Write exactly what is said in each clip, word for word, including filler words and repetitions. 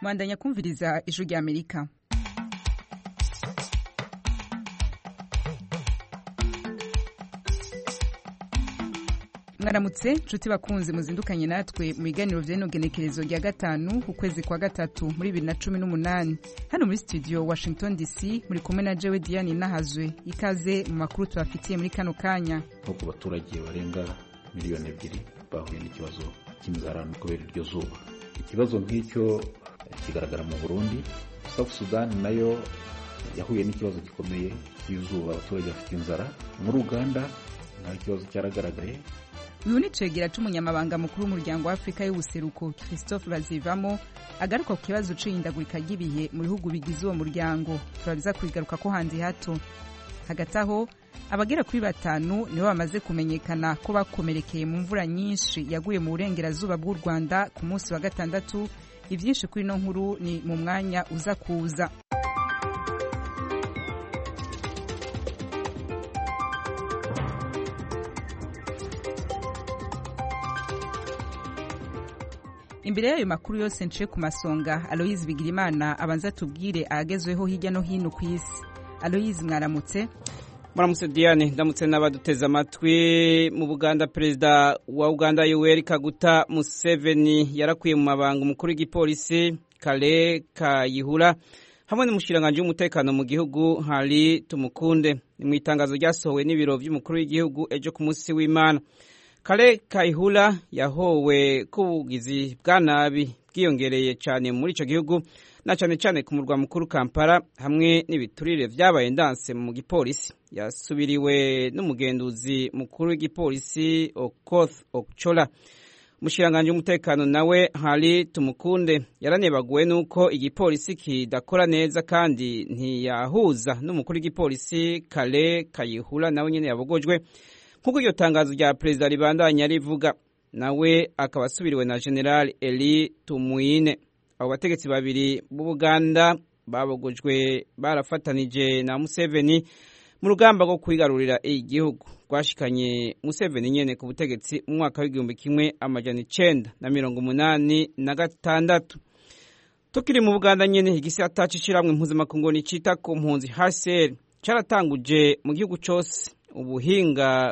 Mwandanya kumviriza ijwi rya Amerika. Mwaramutse nshuti bakunzi muzindukanye natwe mu biganiro vy'enogenekerezo rya gatanu ukwezi kwa gatatu muri bibiri na cumi n'umunani. Hano muri studio Washington D C muri kumwe na Jewe Diane Nahazwe. Ikaze mu makuru tubafitiye muri kano kanya. Nko baturage barenga miliyoni ebyiri bahuye n'ikibazo cy'inzara kubera iryo zuba. Ikibazo nk'icyo kigaragara mu Burundi. South Sudan nayo yahuye n'ikibazo gikomeye cy'izuba, abaturage bafite inzara. Muri Uganda nta kibazo cyaragaragaye. Uyu ni cegera c'umunyamabanga mukuru w'umuryango wa Afrika y'ubuseruko Christophe Bazivamo agaruka ku kibazo c'ihindagurika ry'ibihe mu bihugu bigize uwo muryango. Turabiza kwigaruka ko handi hato. Hagati aho abagera kuri batanu nibo bamaze kumenyekana ko bakomerekeye mu mvura nyinshi yaguye mu burengerazuba bw'u Rwanda ku munsi wa gatandatu. Ivyinshi kuri no nkuru ni mu mwanya uza kuza. Imbere y'ayo makuru yose nce ku masonga, Aloise Bigirimana abanza tubwire ahagezweho hirya no hino ku isi. Aloise, mwaramutse? Mwaramutse Diane, ndamutse n'abaduteze amatwi. Mu Buganda, perezida wa Uganda Yoweri Kaguta Museveni yarakuye mu mabanga umukuru w'igipolisi Kale Kayihura hamwe n'umushiranganje w'umutekano mu gihugu Hari Tumukunde. Ni mu itangazo ryasohowe n'ibiro by'umukuru w'igihugu ejo ku munsi w'Imana. Kale Kayihura yahowe kubugizi bwa nabi bwiyongereye cyane muri ico gihugu na cyane cyane ku murwa mukuru Kampala hamwe n'ibiturire vyabaye ndanse mu gipolisi. Yasubiriwe n'umugenduzi mukuru w'igipolisi Okoth Okchola. Umushiranganje w'umutekano nawe Hari Tumukunde yaranebaguwe nuko igipolisi kidakora neza kandi ntiyahuza n'umukuru w'igipolisi Kale Kayihura nawe nyene yabogojwe. Nkuko iryo tangazo rya perezida ribandanya rivuga, nawe akaba asubiriwe na General Eli Tumuine. Abo bategetsi babiri b'u Buganda babogojwe barafatanije na Museveni mu rugamba rwo kwigarurira igihugu rwashikanye Museveni nyene ku butegetsi mu mwaka w'igihumbi kimwe amajana icenda na mirongo umunani na gatandatu. Tukiri mu Buganda nyene, igisata c'ishiramwe mpuzamakungu nicita ku mpunzi H C R caratanguje mu gihugu cose ubuhinga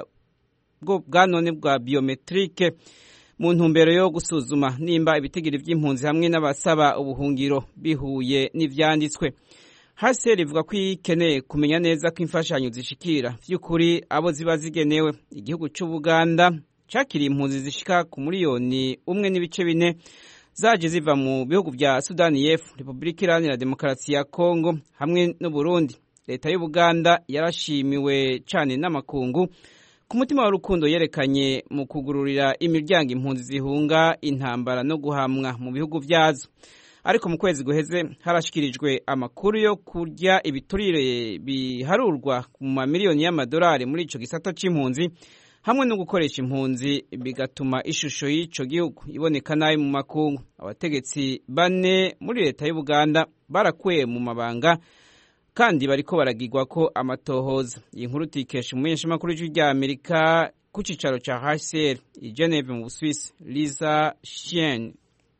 bwa none bwa biometrike mu ntumbero yo gusuzuma nimba ibitigiri by'impunzi hamwe n'abasaba ubuhungiro bihuye n'ivyanditswe. H C R ivuga ko ikeneye kumenya neza ko imfashanyo zishikira vy'ukuri abo ziba zigenewe. Igihugu c'u Buganda cakiriye impunzi zishika ku miliyoni umwe n'ibice bine zaje ziva mu bihugu vya Sudani y'Epfo, Republika Iharanira Demokarasi ya Kongo hamwe n'u Burundi. Leta y'u Buganda yarashimiwe cane n'amakungu ku mutima w'urukundo yerekanye mu kugururira imiryango impunzi zihunga intambara no guhamwa mu bihugu vyazo. Ariko mu kwezi guheze harashikirijwe amakuru yo kurya ibiturire biharurwa mu mamiliyoni y'amadolari muri ico gisata c'impunzi hamwe no gukoresha impunzi bigatuma ishusho y'ico gihugu iboneka nabi mu makungu. Abategetsi bane muri leta y'u Buganda barakuye mu mabanga kandi bariko baragirwa ko amatohoza. Iyi nkuru tikesha umumenyeshamakuru w'ijwi rya Amerika ku cicaro ca H C R i Geneve mu Busuwisi, Lisa Schlein.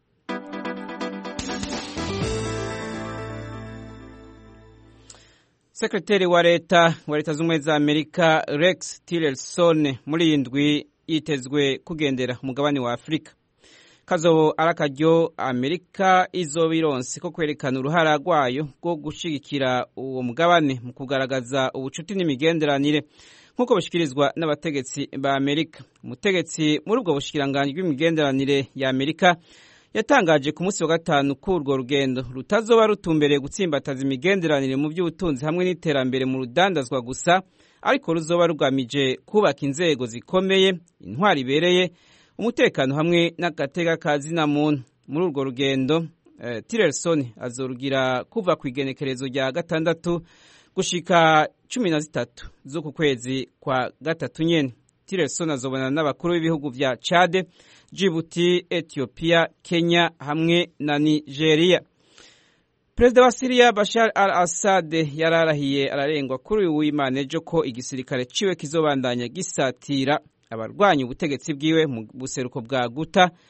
Sekretari wa leta wa leta z'ubumwe za Amerika Rex Tillerson muri indwi yitezwe kugendera umugabane wa Afrika. Kazo arakaryo Amerika izobironse ko kwerekana uruhara rwayo rwo gushigikira uwo mugabane mu kugaragaza ubucuti n'imigenderanire nkuko bashikirizwa n'abategetsi ba Amerika. Umutegetsi muri ubwo bushikiranganje bw'imigenderanire ya Amerika yatangaje ku munsi wa gatanu ko urwo rugendo rutazoba rutumbereye gutsimbataza imigenderanire mu by'ubutunzi hamwe n'iterambere mu rudandazwa gusa, ariko ruzoba rugamije kubaka inzego zikomeye, intwari ibereye, umutekano hamwe n'agateka kazina muntu. Muri urwo rugendo eh, Tillerson azorugira kuva ku igenekerezo rya gatandatu gushika cumi na zitatu z'uku kwezi kwa gatatu nyene. Tillerson azobana n'abakuru b'ibihugu vya Chad, Djibouti, Ethiopia, Kenya hamwe na Nigeria. Perezida wa Syria Bashar al-Assad yararahiye ararengwa kuri uyu w'Imana ejo ko igisirikare ciwe kizobandanya gisatira abarwanya ubutegetsi bwiwe mu buseruko bwa Guta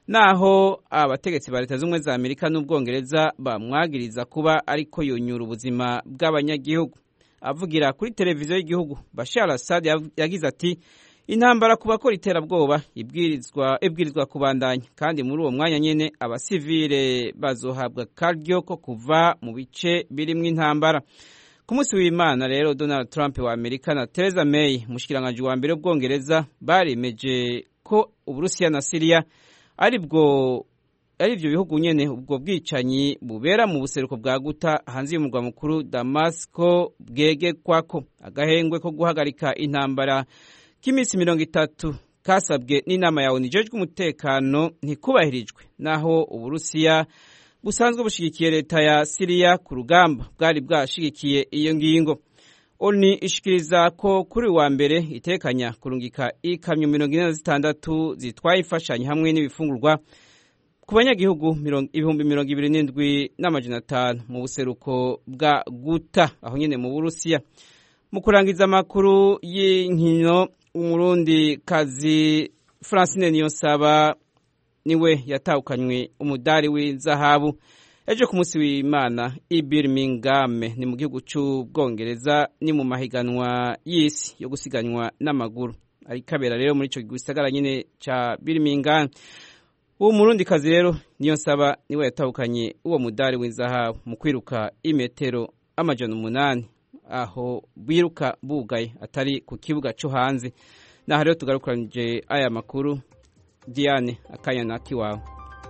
naho abategetsi ba leta z'ubumwe za Amerika n'Ubwongereza bamwagiriza kuba ariko yonyura ubuzima bw'abanyagihugu. Avugira kuri televiziyo y'igihugu, Bashar Assad yagize ati intambara ku bakora iterabwoba ibwirizwa ibwirizwa kubandanya, kandi muri uwo mwanya nyene abasivile bazohabwa karyo ko kuva mu bice birimwo intambara. Ku munsi w'Imana rero Donald Trump wa Amerika na Theresa May mushikiranganje wa mbere w'Ubwongereza baremeje ko Uburusiya na Syria aribwo ari byo bihugu nyene ubwo bwicanyi bubera mu buseruko bwa Guta hanze y'umurwa mukuru Damasco bwegekwako. Agahengwe ko guhagarika intambara k'iminsi mirongo itatu kasabwe n'inama ya O N U ijejwe umutekano ntikubahirijwe, naho Uburusiya busanzwe bushigikiye leta ya Syria ku rugamba bwari bwashigikiye iyo ngingo. O N U ishikiriza ko kuri wa mbere itekanya kurungika ikamyo mirongo ine na zitandatu zitwaye imfashanyo hamwe n'ibifungurwa ku banyagihugu ibihumbi mirongo ibiri n'indwi n'amajana atanu mu buseruko bwa Guta aho nyene mu Burusiya. Mu kurangiza amakuru y'inkino, Umurundi kazi Francine Niyonsaba niwe yatahukanywe umudari w'inzahabu ejo ku munsi w'Imana i Birmingham ni mu gihugu c'Ubwongereza, ni mu mahiganwa y'isi yo gusiganywa n'amaguru ari kabera rero muri ico gisagara nyene ca Birmingham. Uwo Murundi kazi rero Niyonsaba niwe yatahukanye uwo mudari w'inzahabu mu kwiruka imetero amajana umunani aho biruka bugaye atari ku kibuga cyo hanze. Naho rero tugarukanije aya makuru. Diane akanya naki wawe.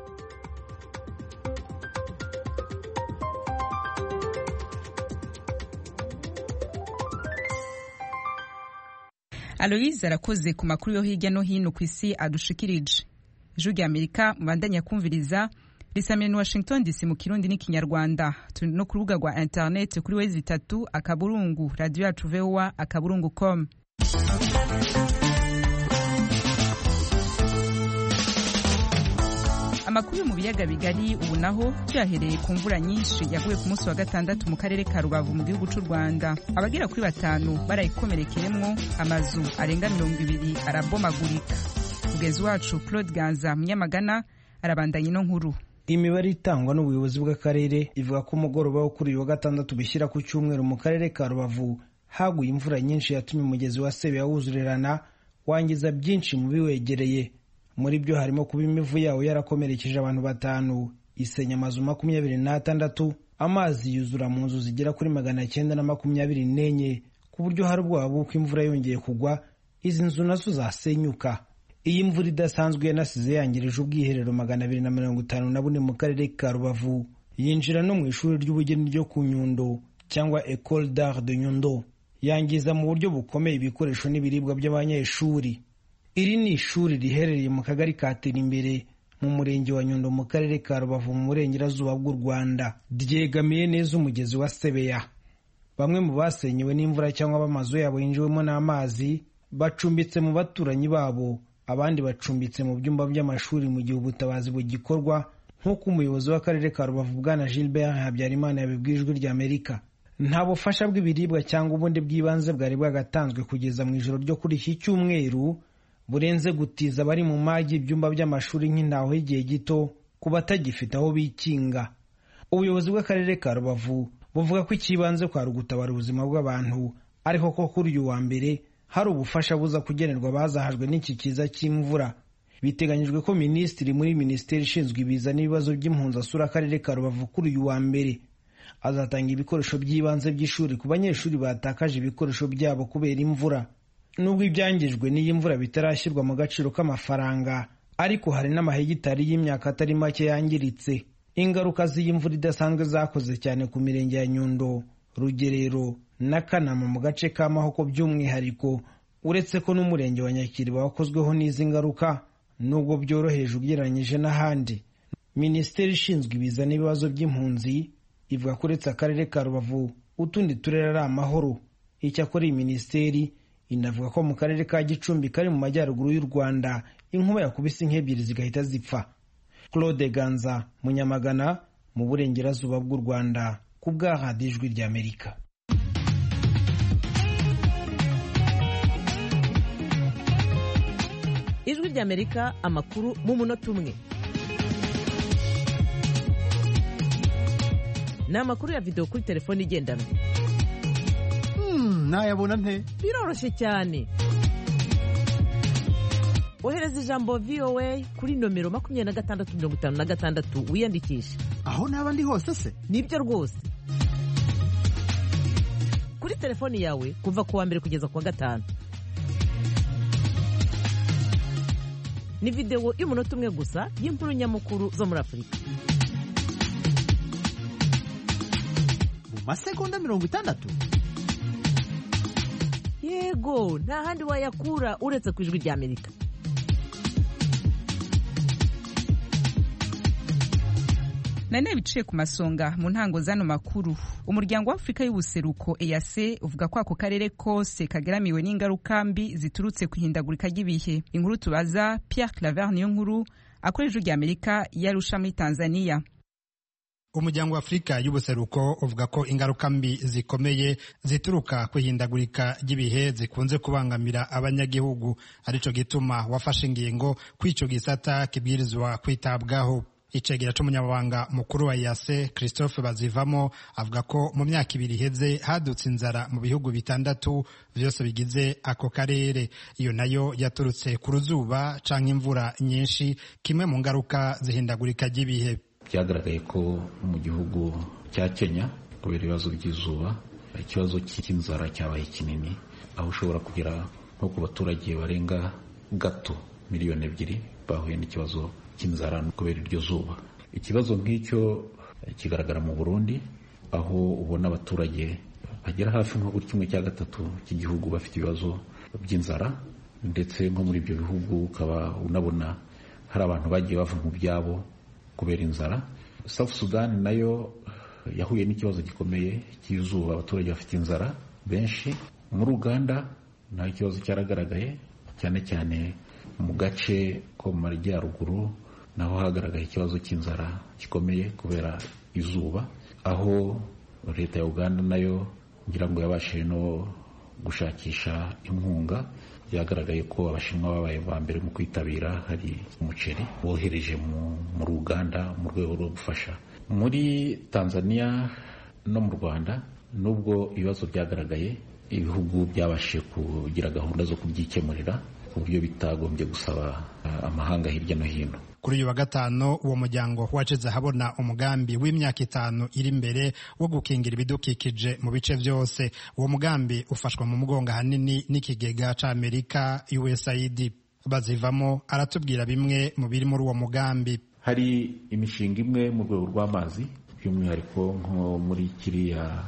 Aloise arakoze ku makuru yo hirya no hino ku isi adushikirije. Ijwi rya Amerika mubandanya kumviriza risamye ni Washington D C mu Kirundi n'ikinyarwanda. Turi no ku rubuga rwa internet kuri wezi itatu akaburungu radio yacu V O A akaburungu com. Amakuru mu biyaga bigari ubu naho cyahereye ku mvura nyinshi yaguye ku munsi wa gatandatu mu karere ka Rubavu mu gihugu cy'u Rwanda. Abagera kuri batanu barayikomerekeremwo, amazu arenga mirongo ibiri arabomagurika. Mugezi wacu Claude Ganza Munyamagana arabandanya ino nkuru. Imibare itangwa n'ubuyobozi bw'akarere ivuga ko umugoroba wo kuri uyu wa gatandatu bishyira ku cyumweru mu karere ka Rubavu haguye imvura nyinshi yatumye umugezi wa Sebeya wuzurirana wangiza byinshi mu biwegereye. Muri byo harimo kuba imivu yawo yarakomerekeje abantu batanu, isenya amazu makumyabiri n'atandatu, amazi yuzura mu nzu zigera kuri magana cyenda na makumyabiri n'enye, ku buryo hari ubwoba bw'uko imvura yongeye kugwa izi nzu nazo zasenyuka. Iyi mvura idasanzwe yanasize yangirije ubwiherero magana abiri na mirongo itanu na bune mu karere ka Rubavu, yinjira no mu ishuri ry'ubugeni ryo ku Nyundo cyangwa École d'Art de Nyundo, yangiza mu buryo bukomeye ibikoresho n'ibiribwa by'abanyeshuri. Iri ni ishuri riherereye mu kagari ka Terimbere mu murenge wa Nyundo mu karere ka Rubavu mu burengerazuba bw'u Rwanda, ryegamiye neza umugezi wa Sebeya. Bamwe mu basenyewe n'imvura cyangwa bamazu yabo yinjiwemo n'amazi bacumbitse mu baturanyi babo, abandi bacumbitse mu byumba by'amashuri mu gihe ubutabazi bugikorwa, nk'uko umuyobozi w'akarere ka Rubavu Bwana Gilbert Habyarimana yabibwiye Ijwi rya Amerika. Nta bufasha bw'ibiribwa cyangwa ubundi bw'ibanze bwari bwagatanzwe kugeza mu ijoro ryo kuri iki cyumweru, burenze gutiza bari mu magi ibyumba by'amashuri nk'intaho y'igihe gito ku batagifite aho bikinga. Ubuyobozi bw'akarere ka Rubavu buvuga ko ikibanze kwa gutabara ubuzima bw'abantu, ariko ko kuri uyu wa mbere hari ubufasha buza kugenerwa bazahajwe n'iki kiza cy'imvura. Biteganyijwe ko minisitiri muri minisiteri ishinzwe ibiza n'ibibazo by'impunzi asura akarere ka Rubavu kuri uyu wa mbere. Azatanga ibikoresho by'ibanze by'ishuri ku banyeshuri batakaje ibikoresho byabo kubera imvura. Nubwo ibyangijwe n'iyi mvura bitarashyirwa mu gaciro k'amafaranga, ariko hari n'amahegitari y'imyaka atari make yangiritse. Ingaruka z'iyi mvura idasanzwe zakoze cyane ku mirenge ya Nyundo, Rugerero na Kanama mu gace ka Mahoko by'umwihariko, uretse ko n'umurenge wa Nyakiriba wakozweho n'izi ngaruka nubwo byoroheje ugereranyije n'ahandi. Minisiteri ishinzwe ibiza n'ibibazo by'impunzi ivuga ko uretse akarere ka Rubavu utundi turere ari amahoro. Icyakora iyi minisiteri inavuga ko mu karere ka Gicumbi kari mu majyaruguru y'u Rwanda inkuba yakubise nk'ebyiri zigahita zipfa. Claude Ganza Munyamagana mu burengerazuba bw'u Rwanda ku bwa Radio Ijwi rya Amerika. Ijwi rya Amerika, amakuru mu munota umwe. ni amakuru ya videwo kuri telefone igendanwa. nayabona nte? Biroroshye cyane. Ohereza ijambo V O A kuri nomero makumyabiri na gatandatu mirongo itanu na gatandatu wiyandikishe. Aho naba ndi hose se? Nibyo rwose. Kuri telefoni yawe kuva ku wa mbere kugeza ku wa gatanu. Ni videwo y'umunota umwe gusa y'inkuru nyamukuru zo muri Afurika. Mu masegonda mirongo itandatu? Yego, nta handi wayakura uretse ku ijwi rya Amerika. nane biciye ku masonga mu ntango zano makuru. Umuryango wa Afrika y'ubuseruko E A C uvuga ko ako karere kose kageramiwe n'ingaruka mbi ziturutse kwihindagurika ry'ibihe. Inkuru tubaza Pierre Claver niyo nkuru akoresha rya Amerika yarusha muri Tanzania. Umuryango wa Afrika y'ubuseruko uvuga ko ingaruka mbi zikomeye zituruka kwihindagurika ry'ibihe zikunze kubangamira abanyagihugu, arico gituma wafashe ingingo kw'ico gisata kibwirizwa kwitabwaho. Icegera c'umunyamabanga mukuru wa E A C Christophe Bazivamo avuga ko mu myaka ibiri heze hadutse inzara mu bihugu bitandatu vyose bigize ako karere. Iyo nayo yaturutse ku ruzuba canke imvura nyinshi, kimwe mu ngaruka zihindagurika ry'ibihe. Byagaragaye ko mu gihugu cya Kenya kubera ibibazo by'izuba ikibazo cy'inzara cyabaye kinini, aho ushobora kugera nko ku baturage barenga gato miliyoni ebyiri bahuye n'ikibazo cy'inzara kubera iryo zuba. Ikibazo nk'icyo kigaragara mu Burundi, aho ubona abaturage bagera hafi nko kuri kimwe cya gatatu cy'igihugu bafite ibibazo by'inzara, ndetse nko muri ibyo bihugu ukaba unabona hari abantu bagiye bava mu byabo kubera inzara. South Sudan nayo yahuye n'ikibazo gikomeye cy'izuba, abaturage bafite inzara benshi. Muri Uganda nta kibazo cyaragaragaye, cyane cyane mu gace ko mu majyaruguru naho hagaragaye ikibazo cy'inzara gikomeye kubera izuba, aho leta ya Uganda nayo ngira ngo yabashije no gushakisha inkunga. Byagaragaye ko abashinwa babaye ba mbere mu kwitabira, hari umuceri bohereje mu Uganda mu rwego rwo gufasha. Muri Tanzania no mu Rwanda nubwo ibibazo byagaragaye, ibihugu byabashije kugira gahunda zo kubyikemurira ku buryo bitagombye gusaba amahanga hirya no hino. Kuri uyu wa gatanu uwo muryango waceze habona umugambi w'imyaka itanu iri imbere wo gukingira ibidukikije mu bice byose. Uwo mugambi ufashwa mu mugongo hanini n'ikigega c'Amerika U S A I D. Bazivamo aratubwira bimwe mu biri muri uwo mugambi. Hari imishinga imwe mu rwego rw'amazi, by'umwihariko nko muri kiriya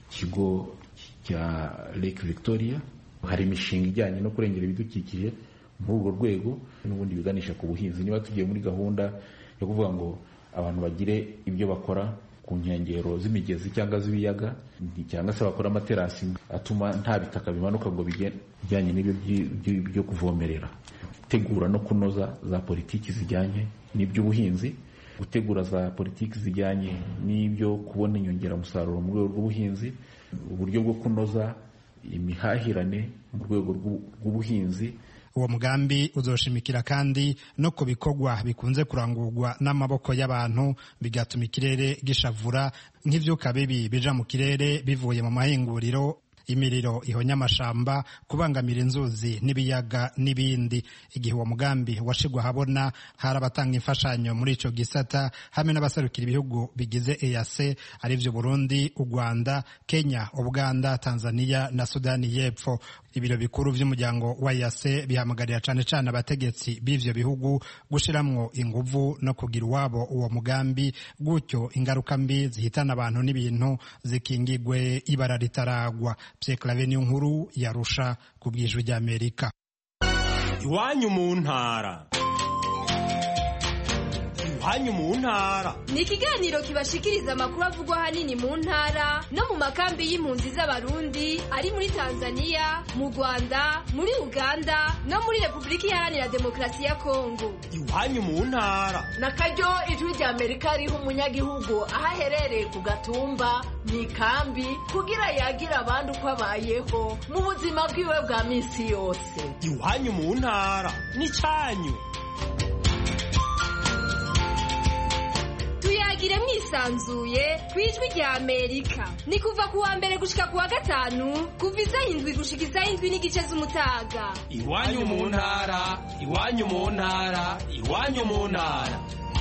kigo cya Lake Victoria. Hari imishinga ijyanye no kurengera ibidukikije muri urwo rwego n'ubundi biganisha ku buhinzi. Niba tugiye muri gahunda yo kuvuga ngo abantu bagire ibyo bakora ku nkengero z'imigezi cyangwa z'ibiyaga, cyangwa se bakora amaterasi atuma nta bitaka bimanuka ngo bijyanye n'ibyo byo kuvomerera. Gutegura no kunoza za politiki zijyanye n'iby'ubuhinzi, gutegura za politiki zijyanye n'ibyo kubona inyongeramusaruro mu rwego rw'ubuhinzi, uburyo bwo kunoza imihahirane mu rwego rw'ubuhinzi. Uwo mugambi uzoshimikira kandi no ku bikorwa bikunze kurangurwa n'amaboko y'abantu bigatuma ikirere gishavura, nk'ivyuka bibi bija mu kirere bivuye mu mahinguriro, imiriro ihonya amashamba, kubangamira inzuzi n'ibiyaga n'ibindi. Igihe uwo mugambi washigwa habona, hari abatanga imfashanyo muri ico gisata hamwe n'abasarukira ibihugu bigize E A C arivyo Burundi, u Rwanda, Kenya, Uganda, Tanzania na Sudani y'Epfo. Ibiro bikuru vy'umuryango wa E A C bihamagarira cane cane abategetsi b'ivyo bihugu gushiramwo inguvu no kugira uwabo uwo mugambi, gutyo ingaruka mbi zihitana abantu n'ibintu zikingigwe ibara ritaragwa. Pierre Claver niyo nkuru yarusha ku bw'ijwi ry'Amerika. Iwanyu mu ntara. Iwanyu mu ntara ni ikiganiro kibashikiriza amakuru avugwa hanini mu ntara no mu makambi y'impunzi z'abarundi ari muri Tanzania, mu Rwanda, muri Uganda no muri Repubulika Iharanira Demokarasi ya Kongo. Iwanyu mu ntara na karyo ijwi rya Amerika riho umunyagihugu aho aherereye ku gatumba mu ikambi kugira yagira abandi uko abayeho mu buzima bwiwe bwa minsi yose. Iwanyu mu ntara ni cyanyu. tuyagire mwisanzuye kwijwi rya Amerika. Ni kuva kuwa mbere gushika kuwa gatanu kuva isaha indwi gushika isaha indwi n'igice z'umutaga. Iwanyu mu ntara, iwanyu mu ntara, iwanyu mu ntara.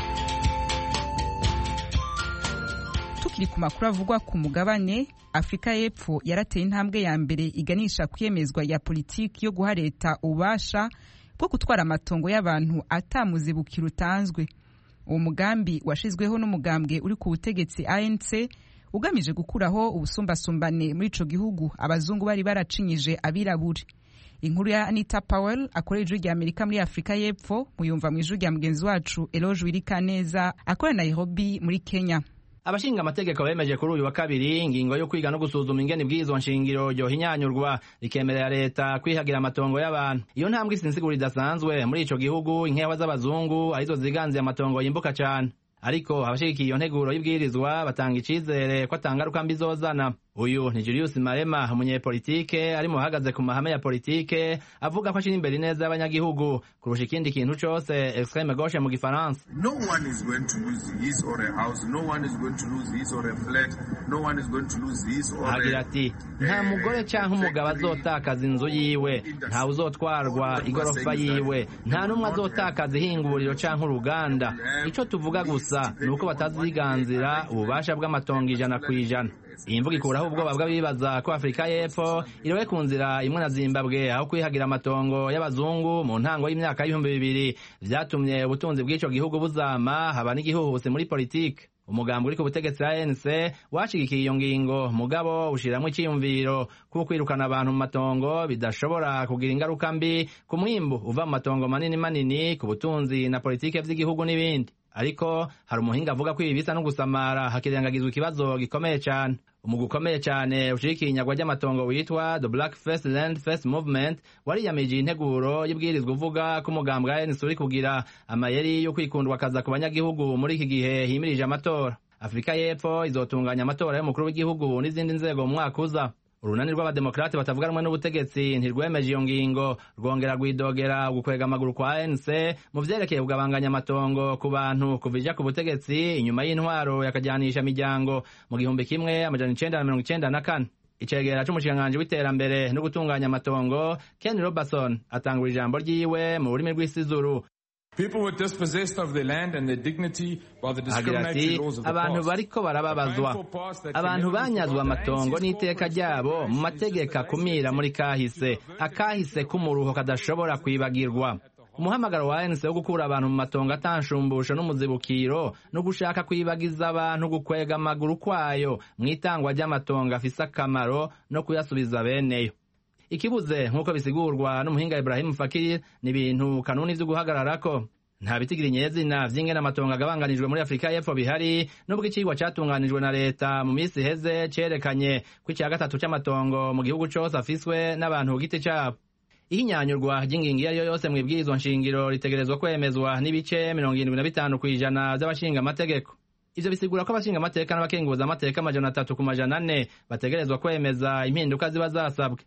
Tukiri ku makuru avugwa ku mugabane, Afrika y'Epfo yarateye intambwe ya mbere iganisha kwiyemezwa ya politiki yo guha leta ububasha bwo gutwara amatongo y'abantu atamuzibukiro utanzwe. Uwo mugambi washizweho n'umugambwe uri ku butegetsi A N C ugamije gukuraho ubusumbasumbane muri ico gihugu abazungu bari baracinyije abirabure. Inkuru ya Anita Powell akorera ijwi rya Amerika muri Afrika y'Epfo muyumva mu ijwi rya mugenzi wacu Eloge Wirikaneza akorera Nairobi muri Kenya. Abashinga amategeko bemeje kuri uyu wa kabiri ingingo yo kwiga no gusuzuma ingene bw'izo nshingiro ryo hinyanyurwa rikemerera leta kwihagira amatongo y'abantu. Iyo ntambwe isinsigura idasanzwe muri ico gihugu inkewa z'abazungu arizo ziganze amatongo yimbuka cyane. Ariko abashigikiye iyo nteguro y'ibwirizwa batanga icizere ko atangaruka mbi zozana. Uyu ni Julius Marema, umunyepolitike ari mu bahagaze ku mahame ya politike, avuga ko ashira imbere neza y'abanyagihugu kurusha ikindi kintu cose extreme gauche mu Gifaransa. No one is going to lose his or a house, no one is going to lose his or a flat, no one is going to lose his or a... Agira ati, nta mugore canke umugabo azotakaza inzu yiwe, nta uzotwarwa igorofa yiwe, nta numwe azotakaza ihinguriro canke uruganda. Ico tuvuga gusa nuko bataziganzira ububasha bw'amatongo ijana kwijana. Iyi mvuga ikuraho ubwoba bw'abibaza ko Afrika y'Epfo iriwe ku nzira imwe na Zimbabwe aho kwihagira amatongo y'abazungu mu ntango y'imyaka y'ibihumbi bibiri vyatumye ubutunzi bw'ico gihugu buzama haba n'igihuhusi muri politike. Umugambi uri ku butegetsi A N C washigikiye iyo ngingo mugabo ushiramwe iciyumviro kuko kwirukana abantu mu matongo bidashobora kugira ingaruka mbi ku mwimbu uva mu matongo manini manini ku butunzi na politike vy'igihugu n'ibindi. Ariko hari umuhinga avuga ko ibi bisa no gusamara hakirengagizwa ikibazo gikomeye cyane. Umugu ukomeye cyane ushigikiye inyagwa ry'amatongo witwa The Black First Land First Movement wariyamije integuro y'ibwirizwa uvuga ko umugambi wa A N C uri kugira amayeri yo kwikundwa kaza ku banyagihugu muri iki gihe himirije amatora. Afrika y'Epfo izotunganya amatora y'umukuru w'igihugu n'izindi nzego mu mwaka uza. Urunani rw'abademokrate batavuga rumwe n'ubutegetsi ntirwemeje iyo ngingo rwongera gwidogera gukwega amaguru kwa A N C mu vyerekeye kugabanganya amatongo ku bantu kuvija ku butegetsi inyuma y'intwaro yakajyanisha imiryango mu gihumbi kimwe amajana icenda na mirongo icenda na kane. Icegera c'umushikiranganji w'iterambere no gutunganya amatongo Ken Robertson atangura ijambo ryiwe mu rurimi rw'isizuru. People were dispossessed of their land and their dignity by the discriminatory laws of the past. Abantu bariko barababazwa, abantu banyazwa amatongo n'iteka ryabo mu mategeko akumira muri kahise, akahise k'umuruho kadashobora kwibagirwa. Umuhamagaro wa A N C wo gukura abantu mu matongo atanshumbusho n'umuzibukiro no gushaka kwibagiza abantu gukwega amaguru kwayo mw'itangwa ry'amatongo afise akamaro no kuyasubiza beneyo. Ikibuze nk'uko bisigurwa n'umuhinga Ibrahim Fakir ni ibintu kanuni vyo guhagararako. Nta bitigiri nyezina vy'ingene amatongo agabanganijwe muri Afrika y'Epfo bihari nubwo icigwa catunganijwe na leta mu misi heze cerekanye ko icya gatatu c'amatongo mu gihugu cose afiswe n'abantu ku giti cabo. Ihinyanyurwa ry'ingingo iyo yose mw'ibwirizwa nshingiro ritegerezwa kwemezwa n'ibice mirongo irindwi na bitanu kw'ijana vy'abashinga amategeko. Ivyo bisigura ko abashinga amateka n'abakenguza amateka amajana atatu ku majana ane bategerezwa kwemeza impinduka ziba zasabwe.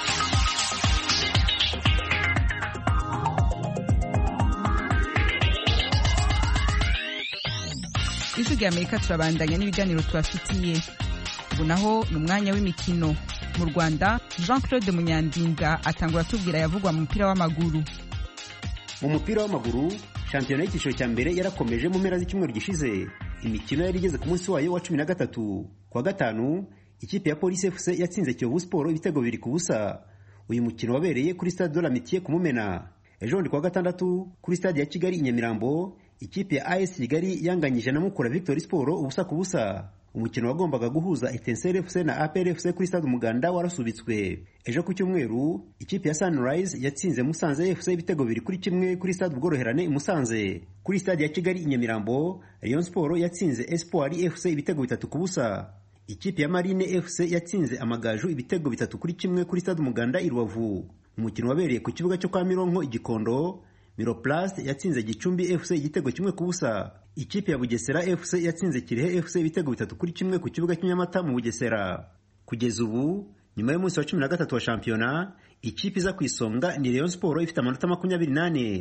Ijwi rya Amerika turabandanya n'ibiganiro tubafitiye. Ubu naho ni umwanya w'imikino. Mu Rwanda Jean-Claude Munyandinda atangura tubwira yavugwa mu mupira w'amaguru. Mu mupira w'amaguru shampiyona y'ikiciro cya mbere yarakomeje mu mpera z'icyumweru gishize. Imikino yari igeze ku munsi wayo wa cumi na gatatu. Kwa gatanu ikipe ya Police F C yatsinze Kiyovu Sport ibitego bibiri ku busa. Uyu mukino wabereye kuri Stade de l'Amitié ku Mumena. Ejo ndi kwa gatandatu kuri Stade ya Kigali i Nyamirambo ikipe ya A S Kigali yanganyije na Mukura Victory Sport ubusa ku busa. Umukino wagombaga guhuza Etincelle F C na A P R F C kuri Stade Umuganda warasubitswe. Ejo ku cyumweru ikipe ya Sunrise yatsinze Musanze F C ibitego bibiri kuri kimwe kuri Stade Ubworoherane i Musanze. Kuri Stade ya Kigali i Nyamirambo Rayon Sport yatsinze Espoir F C ibitego bitatu ku busa. Ikipe ya Marine F C yatsinze Amagaju ibitego bitatu kuri kimwe kuri Stade Umuganda i Rubavu. Umukino wabereye ku kibuga cyo kwa Mironko i Gikondo Miroplast yatsinze Gicumbi F C igitego kimwe ku busa. Ikipe ya Bugesera F C yatsinze Kirehe F C ibitego bitatu kuri kimwe ku kibuga cy'Inyamata mu Bugesera. Kugeza ubu nyuma y'umunsi wa cumi na gatatu wa shampiyona ikipe iza kwisonga ni Rayon Sport ifite amanota makumyabiri nane.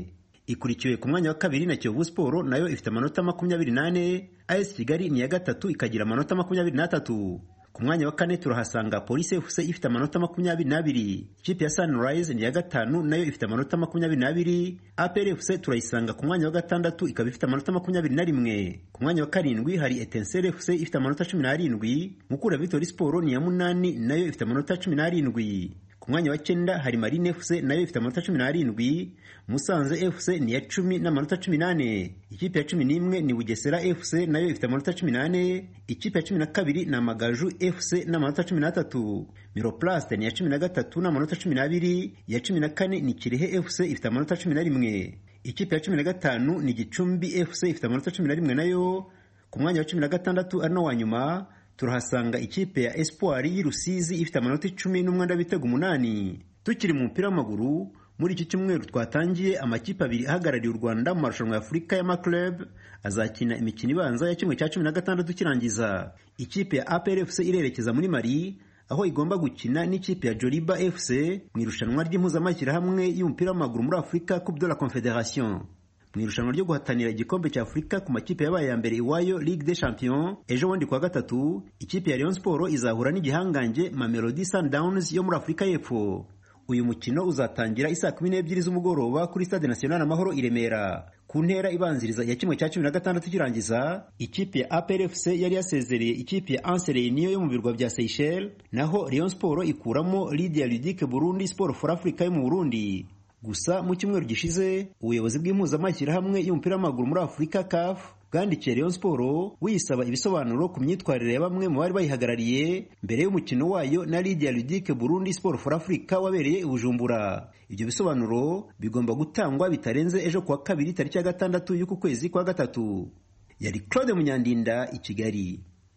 ikurikiwe ku mwanya wa kabiri na Kiyovu Sport nayo ifite amanota makumyabiri n'ane, A S Kigali ni iya gatatu ikagira amanota makumyabiri n'atatu. Ku mwanya wa kane turahasanga Police F C ifite amanota makumyabiri n'abiri, ikipe ya Sunrise ni iya gatanu nayo ifite amanota makumyabiri n'abiri, A P R F C turayisanga ku mwanya wa gatandatu ikaba ifite amanota makumyabiri na rimwe. Ku mwanya wa karindwi hari Etincelle F C ifite amanota cumi n'arindwi, Mukura Victory Sport ni iya munani nayo ifite amanota cumi n'arindwi. Ku mwanya wa cyenda hari Marine F C nayo ifite amanota cumi n'arindwi, Musanze F C ni iya cumi n'amanota cumi n'ane, ikipe ya cumi n'imwe ni Bugesera F C nayo ifite amanota cumi n'ane, ikipe ya cumi na kabiri ni Amagaju F C n'amanota cumi n'atatu, Miroplast ni iya cumi na gatatu n'amanota cumi n'abiri, iya cumi na kane ni Kirehe F C ifite amanota cumi na rimwe, ikipe ya cumi na gatanu ni Gicumbi F C ifite amanota cumi na rimwe nayo. Ku mwanya wa cumi na gatandatu ari no wa nyuma turahasanga ikipe ya Espoir y'i Rusizi ifite amanota icumi n'umwenda w'ibitego umunani. Tukiri mu mupira w'amaguru, muri iki cyumweru twatangiye amakipe abiri ahagarariye u Rwanda mu marushanwa ya Afurika y'amaclub azakina imikino ibanza ya kimwe cya cumi na gatandatu kirangiza. Ikipe ya A P R F C irerekeza muri Mali aho igomba gukina n'ikipe ya Joliba F C mu irushanwa ry'impuzamashyirahamwe y'umupira w'amaguru muri Afurika Coupe de la Confédération. Mu irushanwa ryo guhatanira igikombe cya Afurika ku makipe yabaye ya mbere iwayo Ligue des Champions, ejo bundi kwa gatatu ikipe ya Rayon Sport izahura n'igihangange Mamelodi Sundowns yo muri Afurika y'Epfo. Uyu mukino uzatangira isaa kumi n'ebyiri z'umugoroba kuri Stade National Amahoro i Remera. Ku ntera ibanziriza ya kimwe cya cumi na gatandatu kirangiza, ikipe ya A P R F C yari yasezereye ikipe ya Anse Reunion yo mu birwa bya Seychelles, naho Rayon Sport ikuramo Lydia Ludic Burundi Sport for Africa yo mu Burundi. Gusa mu cyumweru gishize ubuyobozi bw'impuzamashyirahamwe y'umupira w'amaguru muri Afurika C A F bwandikiye Rayon Sport wisaba ibisobanuro ku myitwarire ya bamwe mu bari bayihagarariye mbere y'umukino wayo na Lydia Ludic Burundi Sport for Africa wabereye i Bujumbura. Ibyo bisobanuro bigomba gutangwa bitarenze ejo kuwa kabiri tariki ya gatandatu y'uku kwezi kwa gatatu. Yari Claude Munyandinda i Kigali.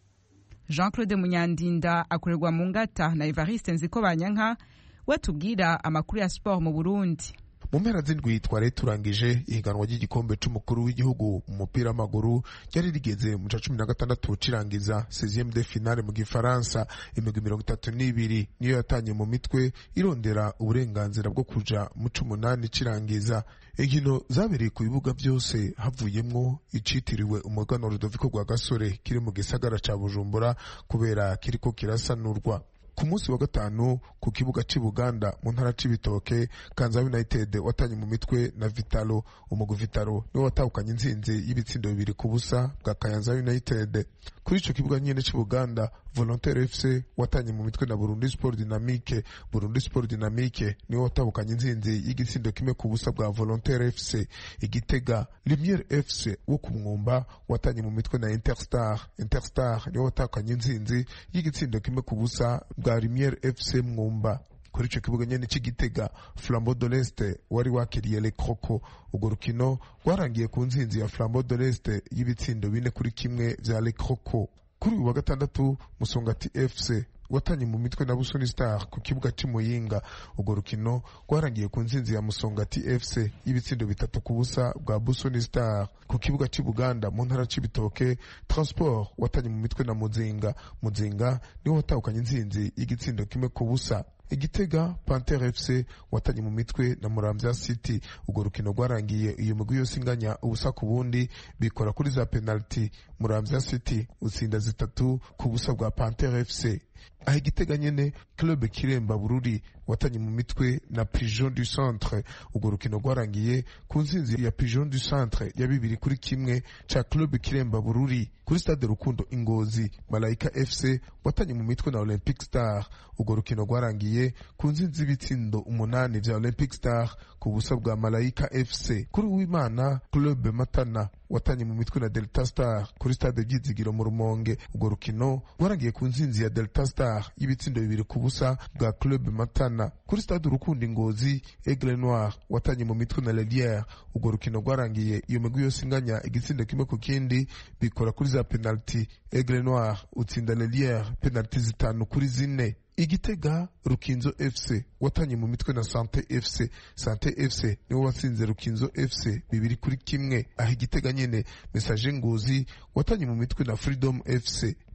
Jean Claude Munyandinda akorerwa mu ngata na Evariste Nzikobanyanka watubwira amakuru ya sport mu Burundi. Mu mpera z'indwi twari turangije ihiganwa ry'igikombe c'umukuru w'igihugu mu mupira w'amaguru ryari rigeze mu ca cumi na gatandatu cirangiza seizième de finale mu Gifaransa. Imigwi mirongo itatu n'ibiri niyo yatanye mu mitwe irondera uburenganzira bwo kuja mu c'umunani cirangiza. Inkino zabereye ku bibuga byose havuyemwo icitiriwe umuganwa Rudoviko Rwagasore kiri mu gisagara ca Bujumbura kubera kiriko kirasanurwa. Ku munsi wa gatanu ku kibuga cy'i Buganda mu ntara c'Ibitoke, Kanza United watanye mu mitwe na Vitalo. Umugwi Vitalo niwo watahukanye intsinzi y'ibitsindo bibiri ku busa bwa Kayanza United. Kuri ico kibuga nyene cy'i Buganda, Volontaire F C watanye mu mitwe na Burundi Sport Dynamique. Burundi Sport Dynamique niwo watahukanye intsinzi y'igitsindo kimwe ku busa bwa Volontaire F C. Igitega, Lumiere F C wo ku Mwumba watanye mu mitwe na Interstar. Interstar niwo watahukanye intsinzi y'igitsindo kimwe ku busa bwa Lumiere F C Mwumba. Kuri ico kibuga nyene c'Igitega, Flambeau de l'Est wari wakiriye Le Croco. Urwo rukino rwarangiye ku ntsinzi ya Flambeau de l'Est y'ibitsindo bine kuri kimwe vya Le Croco. Kuri uwa gatandatu, Musongati F C watanye mu mitwe na Busoni Star ku kibuga c'Imuyinga. Urwo rukino rwarangiye ku ntsinzi ya Musongati F C y'ibitsindo bitatu ku busa bwa Busoni Star. Ku kibuga cy'i Buganda mu ntara c'Ibitoke, Transport watanye mu mitwe na Muzinga. Muzinga niwo watahukanye intsinzi y'igitsindo kimwe ku busa. Igitega, Panther F C watanye mu mitwe na Muramvya City. Urwo rukino rwarangiye iyo migwi yose inganya ubusa ku bundi bikora kuri za penalty. Muramvya City utsinda zitatu ku busa bwa Panther F C. Aho Igitega nyene, Club Kiremba Bururi watanye mu mitwe na Pigeon du Centre. Urwo rukino rwarangiye ku ntsinzi ya Pigeon du Centre ya bibiri kuri kimwe ca Club Kiremba Bururi. Kuri Stade Rukundo Ingozi, Malaika F C watanye mu mitwe na Olympic Star. Urwo rukino rwarangiye ku ntsinzi y'ibitsindo umunani vya Olympic Star ku busa bwa Malaika F C. Kuri Uwimana, Club Matana watanye mu mitwe na Delta Star kuri Stade Byizigiro mu Rumonge. Urwo rukino rwarangiye ku ntsinzi ya Delta Star y'ibitsindo bibiri ku busa bwa Club Matana. Kuri Stade Rukundo Ingozi, Aigle Noir watanye mu mitwe na Lelière. Urwo rukino rwarangiye iyo migwi yose inganya igitsindo kimwe ku kindi bikora kuri za penalty. Aigle Noir utsinda Lelière penalty zitanu kuri zine. Igitega, Rukinzo F C watanye mu mitwe na Sante F C. Sante F C niwo watsinze Rukinzo F C bibiri kuri kimwe. Aho Igitega nyene, Message Ngozi watanye mu mitwe na Freedom F C.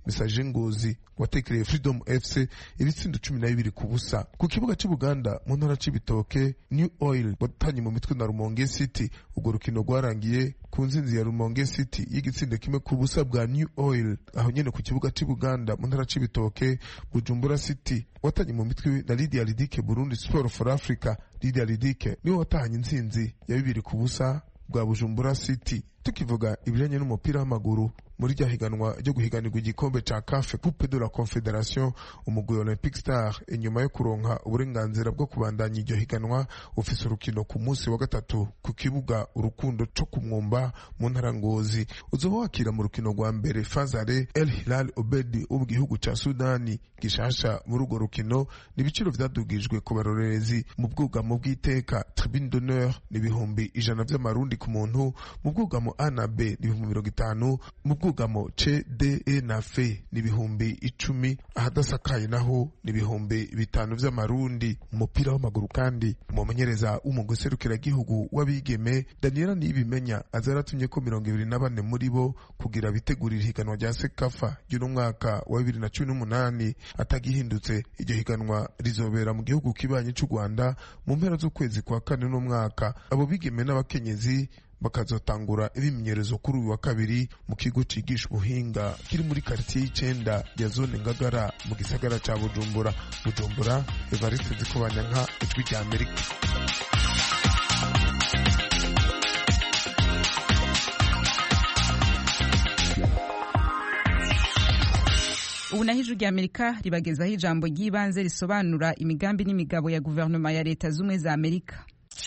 Message Ngozi watekereye Freedom F C ibitsindo cumi na bibiri ku busa. Ku kibuga cy'u Buganda mu ntara c'Ibitoke, New Oil watanye mu mitwe na Rumonge City. Urwo rukino rwarangiye ku nzinzi ya Rumonge City y'igitsindo kimwe ku busa bwa New Oil. Aho nyene ku kibuga cy'u Buganda mu ntara c'Ibitoke, Bujumbura City watanye mu mitwe na Lydia Lidike Burundi Sport for Africa. Lydia Lidike niwe watahanye inzinzi ya bibiri ku busa bwa Bujumbura City. Tukivuga ibijanye n'umupira w'amaguru, muri rya higanwa ryo guhiganirwa igikombe ca C A F Coupe de la Confederation, umugwi Olympic Star inyuma yo kuronka uburenganzira bwo kubandanya iryo higanwa ufise urukino ku munsi wa gatatu ku kibuga Urukundo co kumwumba mu ntara Ngozi. Uzoba wakira mu rukino rwa mbere Fazare El Hilal Obedi wo mu gihugu ca Sudani gishasha. Muri urwo rukino n'ibiciro vyadugijwe ku barorerezi. Mu bwugamo bw'iteka Tribune d'honneur n'ibihumbi ijana vy'amarundi ku muntu, mu bwugamo A na B n'ibihumbi mirongo itanu, mu bwugamo C D E na F n'ibihumbi icumi, ahadasakaye naho n'ibihumbi bitanu vy'amarundi. Umupira w'amaguru kandi umumenyereza w'umugwi serukiragihugu w'abigeme Daniela Nibimenya azaratumye ko mirongo ibiri na bane muri bo kugira bitegurira higanwa rya Sekafa ry'uno mwaka wa bibiri na cumi n'umunani. Atagihindutse iryo higanwa rizobera mu gihugu kibanyi c'u Rwanda mu mpera z'ukwezi kwa kane n'umwaka. Abo bigeme n'abakenyezi bakazotangura ibimenyerezo kuri uyu wa kabiri mu kigo cigisha ubuhinga kiri muri quartier y'icenda ya zone Ngagara mu gisagara ca Bujumbura. Bujumbura, Evariste Zikobanyanka, Ijwi rya Amerika. Ubu naho Ijwi rya Amerika ribagezaho ijambo ry'ibanze risobanura imigambi n'imigabo ya guverinoma ya Leta z'Ubumwe za Amerika.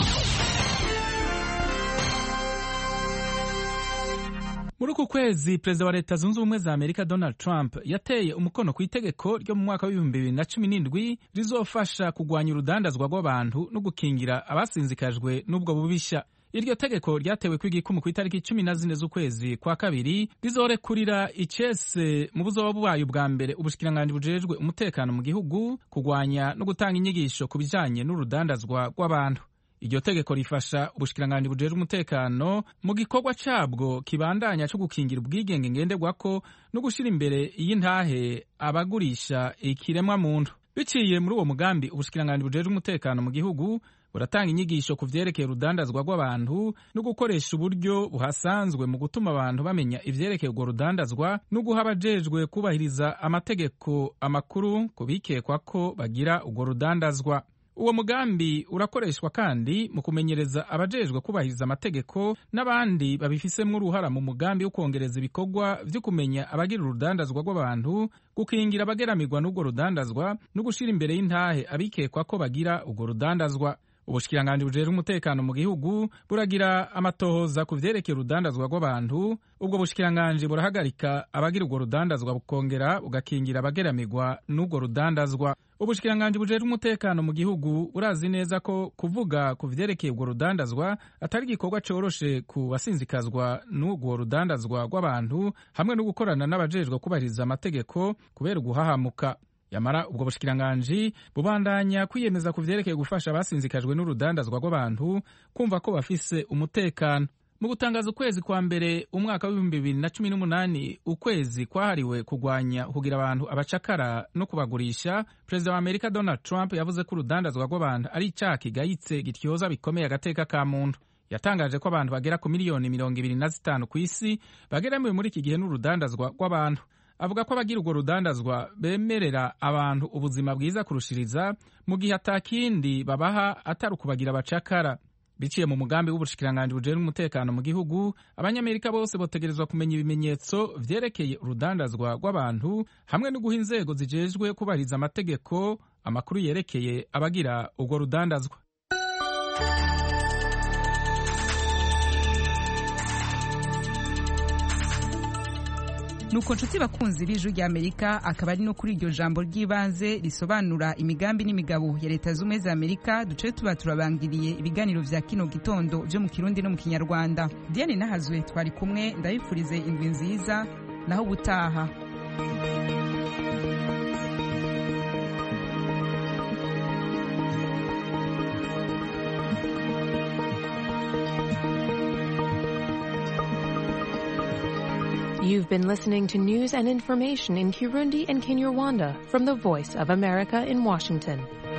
Muri uku kwezi perezida wa Leta zunze ubumwe za Amerika Donald Trump yateye umukono ku itegeko ryo mu mwaka w'ibihumbi bibiri na cumi n'indwi rizofasha kugwanya urudandazwa rw'abantu no gukingira abasinzikajwe n'ubwo bubisha. Iryo tegeko ryatewe kw'igikumu ku itariki cumi na zine z'ukwezi kwa kabiri rizorekurira icese mu buzoba bwayo bwa mbere ubushikiranganji bujejwe umutekano mu gihugu kugwanya no gutanga inyigisho ku bijanye n'urudandazwa rw'abantu. Iryo tegeko rifasha ubushikiranganji bujejwe umutekano mu gikorwa cabwo kibandanya cyo gukingira ubwigenge ngenderwako no gushira imbere y'intahe abagurisha ikiremwa muntu. Biciye muri uwo mugambi ubushikiranganji bujejwe umutekano mu gihugu buratanga inyigisho ku vyerekeye urudandazwa rw'abantu no gukoresha uburyo buhasanzwe mu gutuma abantu bamenya ivyerekeye urwo rudandazwa no guha abajejwe kubahiriza amategeko amakuru ku bikekwa ko bagira urwo rudandazwa. Uwo mugambi urakoreshwa kandi mu kumenyereza abajejwe kubahiriza amategeko n'abandi babifisemwo uruhara mu mugambi wo kongereza ibikorwa vyo kumenya abagira urudandazwa rw'abantu, gukingira abageramirwa n'urwo rudandazwa no gushira imbere y'intahe abikekwa ko bagira urwo rudandazwa. Ubushikiranganji bujejwe umutekano mu gihugu buragira amatohoza ku vyerekeye urudandazwa rw'abantu. Ubwo bushikiranganji burahagarika abagira urwo rudandazwa bukongera bugakingira abageramirwa n'urwo rudandazwa. Ubushikiranganji bujejwe umutekano mu gihugu burazi neza ko kuvuga ku vyerekeye urwo rudandazwa atari igikorwa coroshe ku basinzikazwa n'urwo rudandazwa rw'abantu, hamwe no gukorana n'abajejwe kubahiriza amategeko kubera uguhahamuka. Yamara ubwo bushikiranganji bubandanya kwiyemeza ku vyerekeye gufasha abasinzikajwe n'urudandazwa rw'abantu kumva ko bafise umutekano. Mu gutangaza ukwezi kwa mbere umwaka w'ibihumbi bibiri na cumi n'umunani, ukwezi kwahariwe kugwanya kugira abantu abacakara no kubagurisha, perezida wa Amerika Donald Trump yavuze ko urudandazwa rw'abantu ari icaha kigayitse gityoza bikomeye agateka ka muntu. Yatangaje ko abantu bagera ku miliyoni mirongo ibiri na zitanu ku isi bageramiwe muri iki gihe n'urudandazwa rw'abantu. Avuga ko abagira urwo rudandazwa bemerera abantu ubuzima bwiza kurushiriza mu gihe atakindi babaha atari ukubagira abacakara. Biciye mu mugambi w'ubushikiranganji bujejwe umutekano mu gihugu, abanyamerika bose botegerezwa kumenya ibimenyetso vyerekeye urudandazwa rw'abantu hamwe no guha inzego zijejwe kubahiriza amategeko amakuru yerekeye abagira urwo rudandazwa. Nuko nshuti bakunzi b'Ijwi rya Amerika, akaba ari no kuri iryo jambo ry'ibanze risobanura imigambi n'imigabo ya Leta z'Ubumwe za Amerika duce tuba turabangiriye ibiganiro vya kino gitondo vyo mu Kirundi no mu Kinyarwanda. Diane Nahazwe twari kumwe, ndabifurize indwi nziza naho ubutaha. You've been listening to news and information in Kirundi and Kinyarwanda from the Voice of America in Washington.